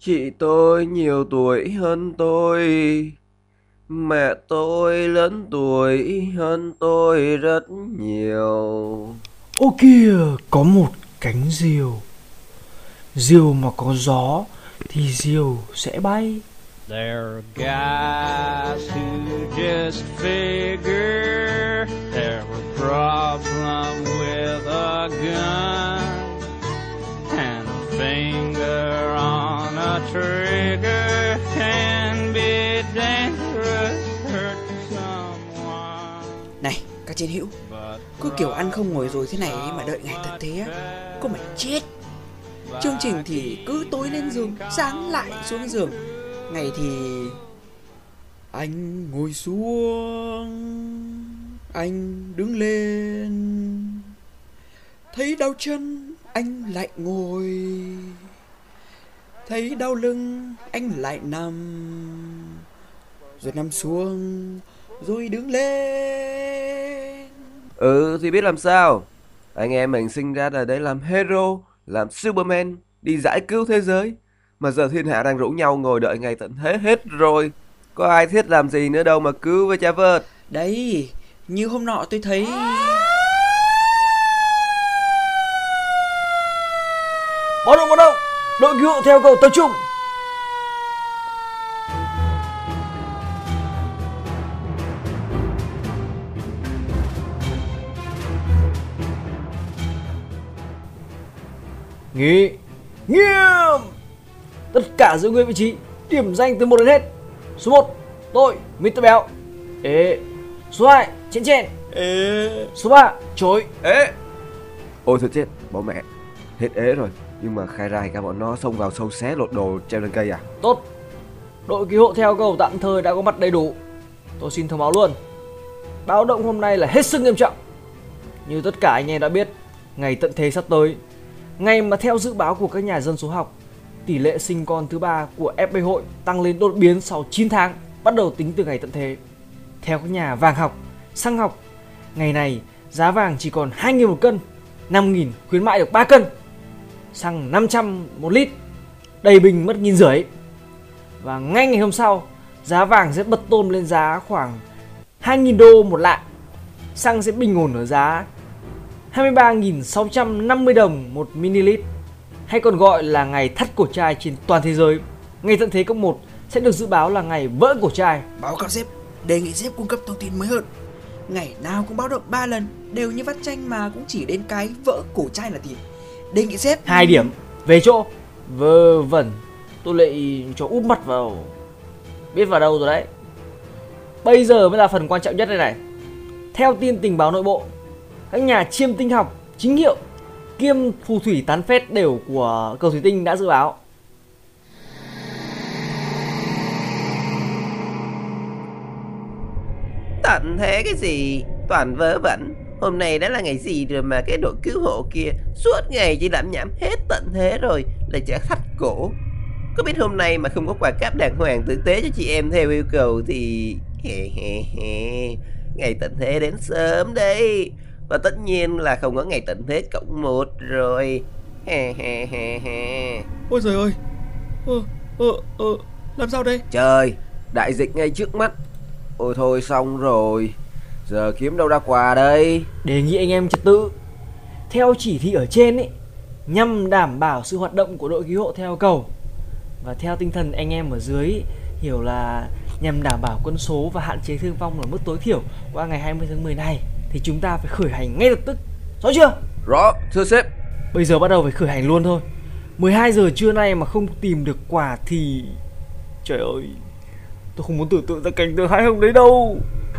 Chị tôi nhiều tuổi hơn tôi, mẹ tôi lớn tuổi hơn tôi rất nhiều. Ô kìa, có một cánh diều. Diều mà có gió thì diều sẽ bay. There are guys who just figure there's a problem with a gun and a finger on a trigger can be dangerous, hurt someone. Này, các chiến hữu, But cứ kiểu ăn không ngồi rồi thế này mà đợi ngày tận thế á, có mà chết. Chương trình thì cứ tối lên giường, sáng lại xuống giường. Ngày thì anh ngồi xuống, anh đứng lên, thấy đau chân anh lại ngồi, thấy đau lưng anh lại nằm, rồi nằm xuống, rồi đứng lên. Thì biết làm sao. Anh em mình sinh ra là để làm hero, làm Superman, đi giải cứu thế giới. Mà giờ thiên hạ đang rủ nhau ngồi đợi ngày tận thế hết rồi. Có ai thiết làm gì nữa đâu mà cứu với cha vợt. Đấy, như hôm nọ tôi thấy... Báo động, đội cứu hộ theo cầu tập trung. Nghỉ nghiêm. Tất cả giữ nguyên vị trí, điểm danh từ 1 đến hết. Số 1 tôi Mr. Béo. Ê. Số 2 Chen Chen. Ê. Số 3 Chối. Ế. Ôi thôi chết, bỏ mẹ. Hết ế rồi. Nhưng mà khai ra thì cả bọn nó xông vào sâu xé lột đồ treo lên cây à? Tốt. Đội cứu hộ theo cầu tạm thời đã có mặt đầy đủ. Tôi xin thông báo luôn, báo động hôm nay là hết sức nghiêm trọng. Như tất cả anh em đã biết, ngày tận thế sắp tới, ngày mà theo dự báo của các nhà dân số học, tỷ lệ sinh con thứ 3 của FB hội tăng lên đột biến sau 9 tháng, bắt đầu tính từ ngày tận thế. Theo các nhà vàng học, xăng học, ngày này giá vàng chỉ còn 2.000 một cân, 5.000 khuyến mại được 3 cân, xăng 500 một lít, đầy bình mất 1.500. Và ngay ngày hôm sau, giá vàng sẽ bật tôm lên giá khoảng 2.000 đô một lạng. Xăng sẽ bình ổn ở giá 23.650 đồng một ml, hay còn gọi là ngày thắt cổ trai trên toàn thế giới. Ngày tận thế cấp 1 sẽ được dự báo là ngày vỡ cổ trai. Báo cáo sếp, đề nghị sếp cung cấp thông tin mới hơn. Ngày nào cũng báo động 3 lần, đều như vắt chanh mà cũng chỉ đến cái vỡ cổ trai là gì. Đề nghị sếp 2 điểm về chỗ. Vơ vẩn, tôi lại cho úp mặt vào. Biết vào đâu rồi đấy. Bây giờ mới là phần quan trọng nhất đây này. Theo tin tình báo nội bộ, các nhà chiêm tinh học chính hiệu kiêm phù thủy tán phét đều của cầu thủy tinh đã dự báo Tận thế cái gì, toàn vớ vẩn. Hôm nay đã là ngày gì rồi mà cái đội cứu hộ kia suốt ngày chỉ làm nhảm hết tận thế rồi lại chả thắt cổ. Có biết hôm nay mà không có quà cáp đàng hoàng tử tế cho chị em theo yêu cầu thì... Ngày tận thế đến sớm đấy. Và tất nhiên là không có ngày tận thế cộng 1 rồi. Ôi trời ơi. Làm sao đây? Trời, đại dịch ngay trước mắt. Ôi thôi xong rồi. Giờ kiếm đâu ra quà đây? đề nghị anh em trật tự theo chỉ thị ở trên ấy, nhằm đảm bảo sự hoạt động của đội cứu hộ theo cầu. Và theo tinh thần anh em ở dưới ấy, hiểu là nhằm đảm bảo quân số và hạn chế thương vong ở mức tối thiểu qua ngày 20 tháng 10 này, thì chúng ta phải khởi hành ngay lập tức. Rõ chưa? Rõ, thưa sếp. Bây giờ bắt đầu phải khởi hành luôn thôi. 12 giờ trưa nay mà không tìm được quà thì... Trời ơi, tôi không muốn tưởng tượng ra cảnh tượng hãi hùng đấy đâu.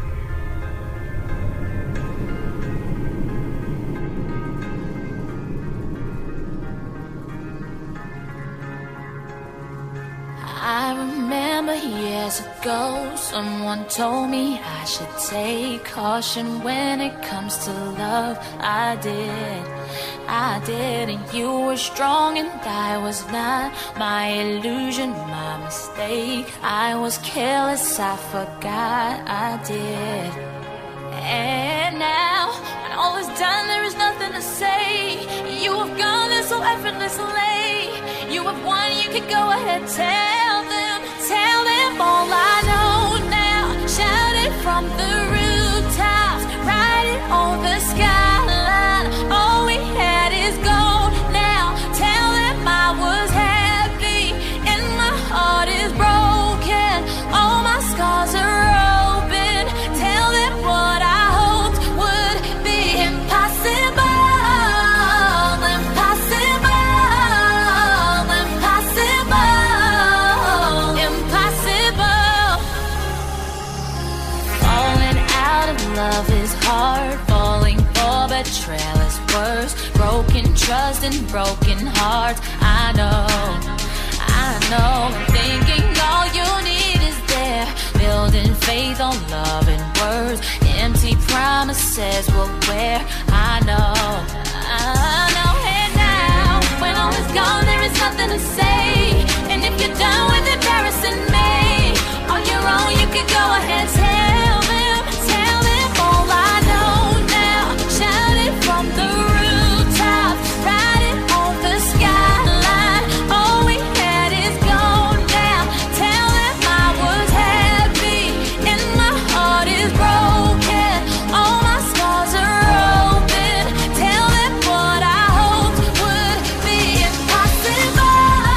I remember years ago, someone told me I should take caution when it comes to love. I did, and you were strong and I was not. My illusion, my mistake. I was careless, I forgot I did. And now, when all is done, there is nothing to say. You have gone there so effortlessly. You have won, you can go ahead, tell them all I know now. Shout it from the rooftops, write it on the skyline. All we had is gold now. Tell them I was happy and my heart is broken. All my scars are open. Tell them what I hoped would be impossible. Love is hard, falling for betrayal is worse. Broken trust and broken hearts. I know, thinking all you need is there. Building faith on love and words. Empty promises will wear. I know. Hey now, when all is gone, there is nothing to say. And if you're done with embarrassing me, on your own, you can go ahead, tell them all I know now. Shout it from the rooftop, write it on the skyline. All we had is gone now. Tell them I was happy and my heart is broken. All my scars are open. Tell them what I hoped would be impossible.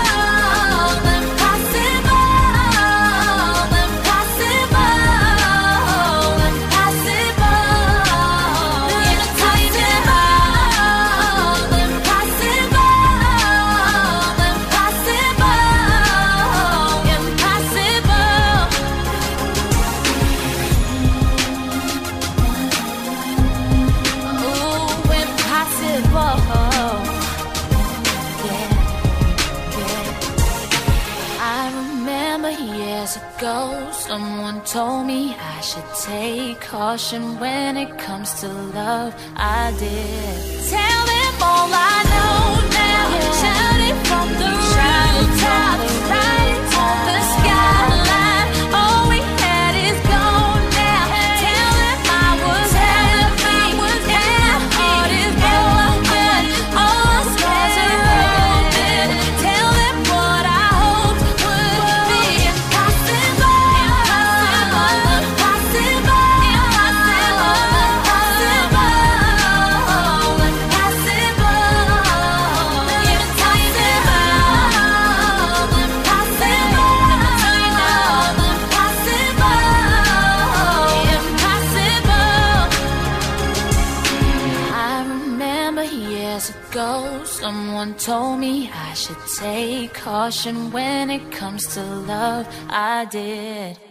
Someone told me I should take caution when it comes to love. I did. Tell them all I know now. Shout it from the rooftop, write it on the skyline. All we had is gone now. Tell them I was happy and my heart is broken. All my scars are open. Tell them what I hoped would be impossible. Someone told me I should take caution when it comes to love. I did.